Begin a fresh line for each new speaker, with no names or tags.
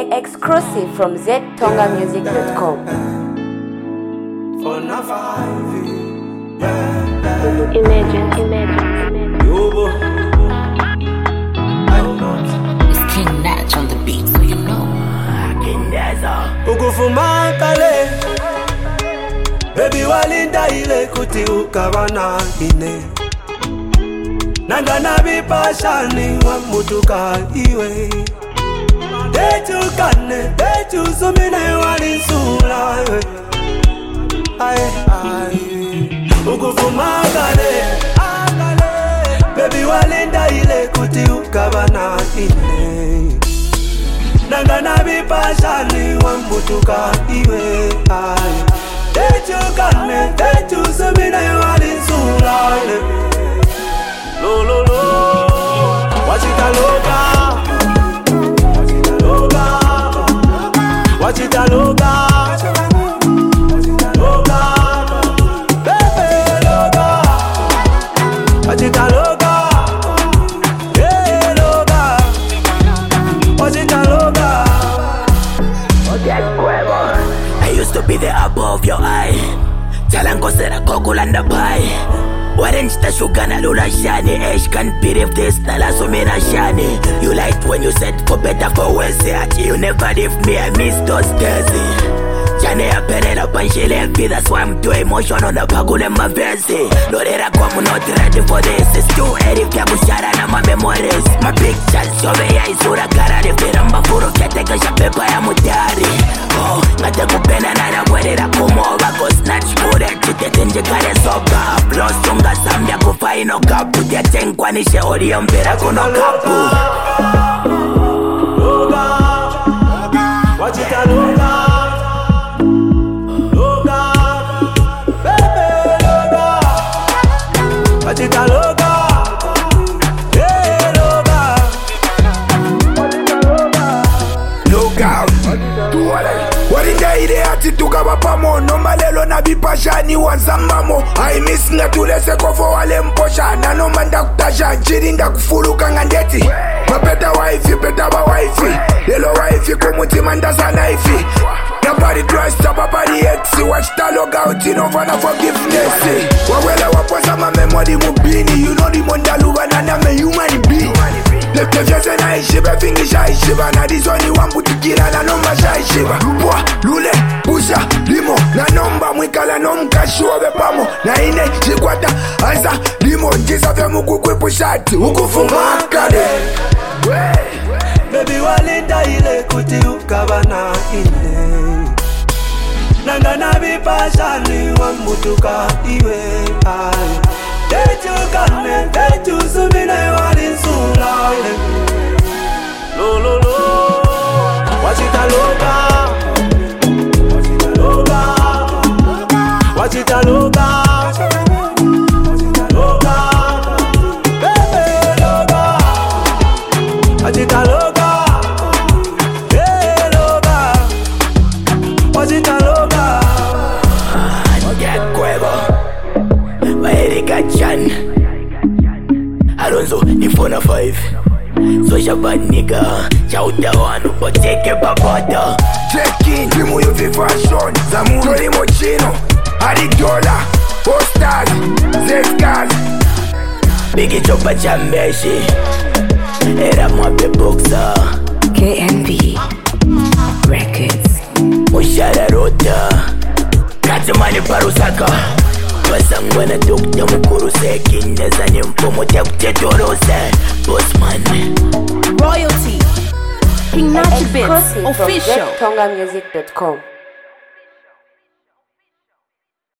Exclusive from ztongamusic.com. Imagine.
It's King Natch on the beat, so you know.
Ukufuma kale baby walinda ile kuti ukabana ine nanga nabipashani wa mutuka iwe Detu sumine walinsula Aye Ukufuma kale baby walinda ile kuti ukabana ine nanga nabipashani wa mutuka iwe Aye Detu sumine walinsula Lo Wachita loga Wachita loga Baby loga Wachita loga Yeah loga Wachita loga
I used to be the apple of your eye Talango sera kokulanda pie Orange ta sugar na lula shani Ash can't believe this na la sumina shani You liked when you said for better for worse You never leave me, I miss those days Jane ya perera panchile fi That's why I'm too emotional na pagule mavesi Lorera kwa I'm not ready for this It's too early kya kushara na ma memories My pictures shove ya isura karari Fira mbafuro kya teka sha pepa ya mutari Oh, ngate kupena na nawerera kumova Go snatch kure chitete nje kare soba Lost unga samya kufa ino kapu Tia tenkwa nishe ori mbera kuno kapu
Loga Wachita loga Wachita loga Yeah loga
Loga Warinda ile ati tukaba pamo Nomba lelo na bipashani wanzambamo I miss nga tulese kofo wale mposha Na nomba nda kutasha Chirinda kufuluka ngandeti Mapeta waifi, peta ba waifi Lelo waifi kumuti mandasa naifi Nobody trust up body exi Watch the log out in over na forgiveness Wawela waposa ma memory mubini You know the mondaluba na na me human being Lefte vyese na ishiba fingisha ishiba Na dizoni wambutikila na nomba sha ishiba Bwa, lule, busha, limo Na nomba mwikala nomka shuobe pamo Na ine, chikwata, ansa, limo Njisa vya muku kwepushati Ukufuma kade
Baby walinda ile kuti ukabana ine Nanga nabipashani wa mutuka iwe Aye Detu sumine walinsula Lo Wachita loga Wachita loga Baby loga Wachita loga Yeah loga Wachita loga
Jack Cuevo Erika Chan Alonso Ifona 5 Social bad nigga Chauta wanu poteke babada
Checking Limu yufi fashion Zamuro limo chino Adidola Posters Zescas
Biggie chopa chambeshi Era mwape boxer
KNB Records.
Mushara rota Katamani parusaka Basangwana dokta mukuru seki Nezani mfumo tekutetorose Bossman
Royalty. King Natch Beats
Exclusive from
official.
ztongamusic.com.